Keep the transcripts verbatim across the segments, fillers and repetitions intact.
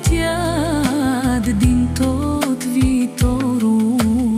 iad din tot viitorul.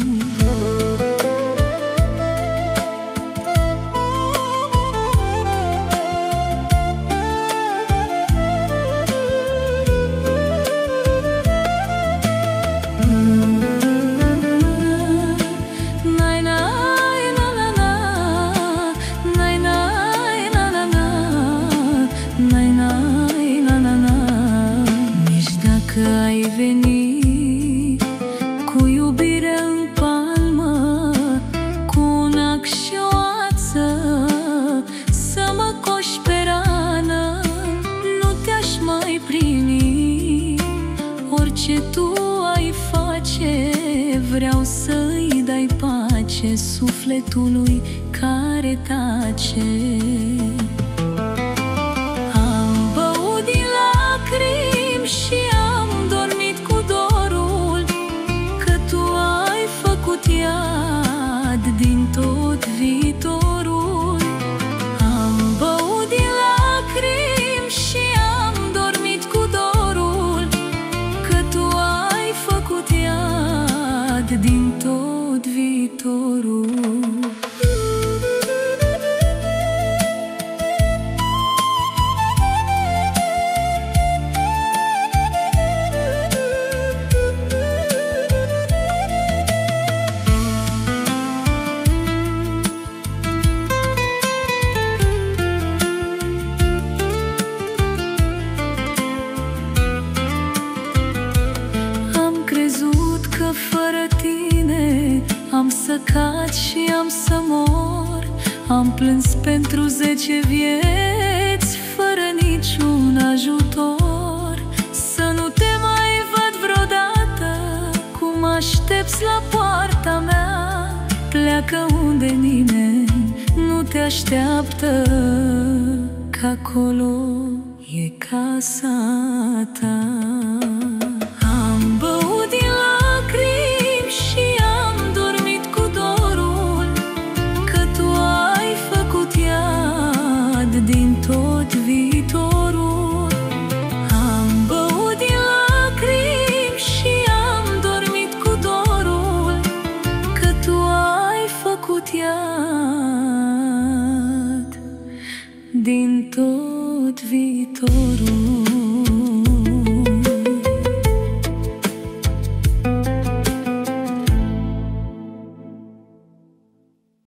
Ai venit cu iubire în palmă, cu un ac și o ață, să mă coși pe rană, nu te-aș mai primi. Orice tu ai face, vreau să-i dai pace sufletului care tace. Am băut din lacrimi și iad din tot viitorul. Am băut din lacrimi și am dormit cu dorul, că tu ai făcut iad din tot viitorul. Fără tine am să cad și am să mor. Am plâns pentru zece vieți fără niciun ajutor. Să nu te mai văd vreodată, cum aștepți la poarta mea. Pleacă unde nimeni nu te așteaptă, că acolo e casa ta. Am băut din lacrimi și am dormit cu dorul, că tu ai făcut iad din tot viitorul. Am băut din lacrimi și am dormit cu dorul, că tu ai făcut iad din tot viitorul.